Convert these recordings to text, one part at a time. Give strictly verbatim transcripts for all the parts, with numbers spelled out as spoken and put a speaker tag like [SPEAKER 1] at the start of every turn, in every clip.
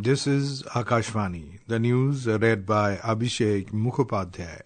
[SPEAKER 1] This is Akashvani. The news read by Abhishek Mukhopadhyay.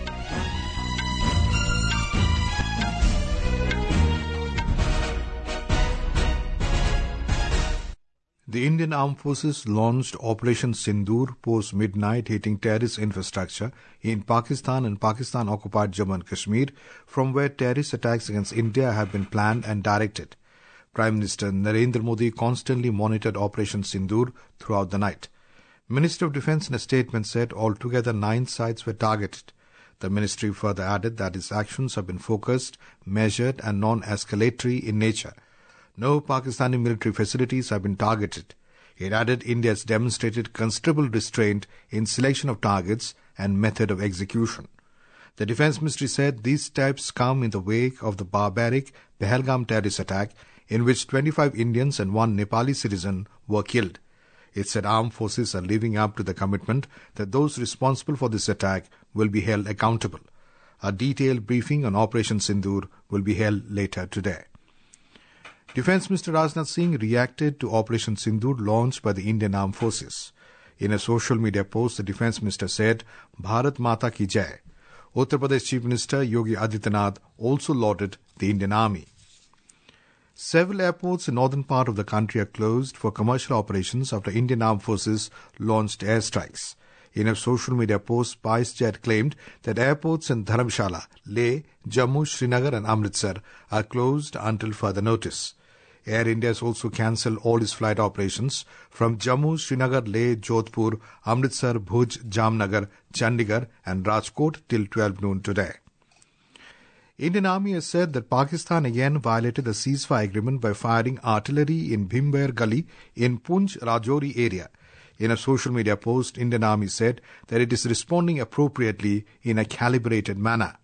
[SPEAKER 1] The Indian Armed Forces launched Operation Sindoor post-midnight, hitting terrorist infrastructure in Pakistan and Pakistan-occupied Jammu and Kashmir, from where terrorist attacks against India have been planned and directed. Prime Minister Narendra Modi constantly monitored Operation Sindoor throughout the night. Minister of Defence in a statement said altogether nine sites were targeted. The ministry further added that its actions have been focused, measured and non-escalatory in nature. No Pakistani military facilities have been targeted. It added India has demonstrated considerable restraint in selection of targets and method of execution. The Defence Ministry said these steps come in the wake of the barbaric Pahalgam terrorist attack, in which twenty-five Indians and one Nepali citizen were killed. It said armed forces are living up to the commitment that those responsible for this attack will be held accountable. A detailed briefing on Operation Sindoor will be held later today. Defence Minister Rajnath Singh reacted to Operation Sindoor launched by the Indian Armed Forces. In a social media post, the Defence Minister said, Bharat Mata Ki Jai. Uttar Pradesh Chief Minister Yogi Adityanath also lauded the Indian Army. Several airports in northern part of the country are closed for commercial operations after Indian Armed Forces launched airstrikes. In a social media post, SpiceJet claimed that airports in Dharamshala, Leh, Jammu, Srinagar and Amritsar are closed until further notice. Air India has also cancelled all its flight operations from Jammu, Srinagar, Leh, Jodhpur, Amritsar, Bhuj, Jamnagar, Chandigarh and Rajkot till twelve noon today. Indian Army has said that Pakistan again violated the ceasefire agreement by firing artillery in Bhimber Gully in Poonch Rajouri area. In a social media post, Indian Army said that it is responding appropriately in a calibrated manner.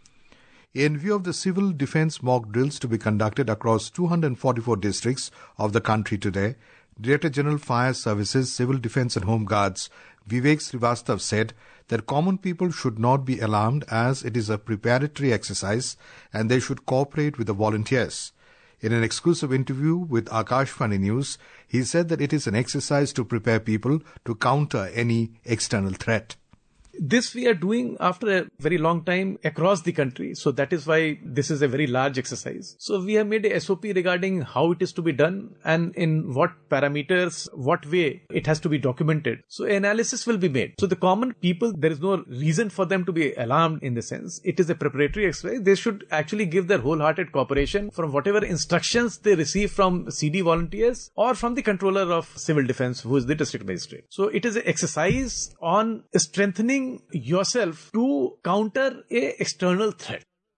[SPEAKER 1] In view of the civil defence mock drills to be conducted across two hundred forty-four districts of the country today, Director General Fire Services, Civil Defence and Home Guards Vivek Srivastav said that common people should not be alarmed as it is a preparatory exercise and they should cooperate with the volunteers. In an exclusive interview with Akashvani News, he said that it is an exercise to prepare people to counter any external threat.
[SPEAKER 2] This we are doing after a very long time across the country. So that is why this is a very large exercise. So we have made a S O P regarding how it is to be done and in what parameters, what way it has to be documented. So analysis will be made. So the common people, there is no reason for them to be alarmed in the sense. It is a preparatory exercise. They should actually give their wholehearted cooperation from whatever instructions they receive from C D volunteers or from the controller of civil defense, who is the district magistrate. So it is an exercise on strengthening yourself to counter a external threat.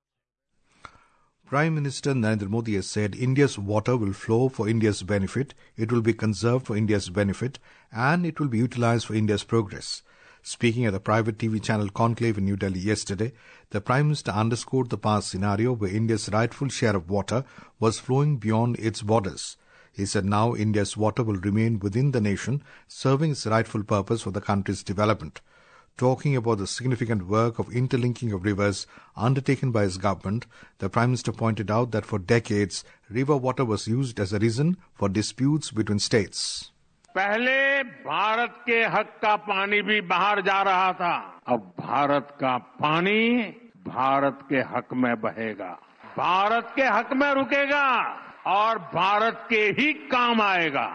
[SPEAKER 1] Prime Minister Narendra Modi has said India's water will flow for India's benefit, it will be conserved for India's benefit, and it will be utilized for India's progress. Speaking at the private T V channel Conclave in New Delhi yesterday, the Prime Minister underscored the past scenario where India's rightful share of water was flowing beyond its borders. He said now India's water will remain within the nation, serving its rightful purpose for the country's development. Talking about the significant work of interlinking of rivers undertaken by his government, the Prime Minister pointed out that for decades, river water was used as a reason for disputes between states.
[SPEAKER 3] पहले भारत के हक का पानी भी बाहर जा रहा था, अब भारत का पानी भारत के हक में बहेगा, भारत के हक में रुकेगा और भारत के ही काम आएगा.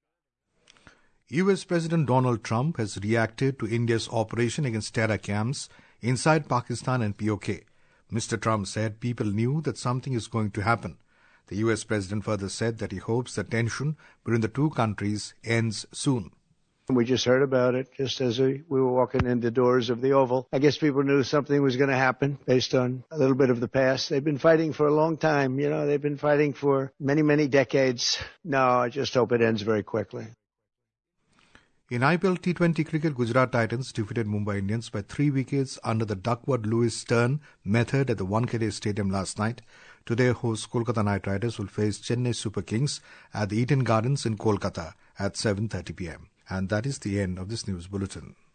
[SPEAKER 1] U S President Donald Trump has reacted to India's operation against terror camps inside Pakistan and P O K. Mister Trump said people knew that something is going to happen. The U S President further said that he hopes the tension between the two countries ends soon.
[SPEAKER 4] We just heard about it just as we were walking in the doors of the Oval. I guess people knew something was going to happen based on a little bit of the past. They've been fighting for a long time. You know, they've been fighting for many, many decades. No, I just hope it ends very quickly.
[SPEAKER 1] In I P L T twenty cricket, Gujarat Titans defeated Mumbai Indians by three wickets under the Duckworth-Lewis Stern method at the Wankhede Stadium last night. Today, host Kolkata Knight Riders will face Chennai Super Kings at the Eden Gardens in Kolkata at seven thirty p.m. And that is the end of this news bulletin.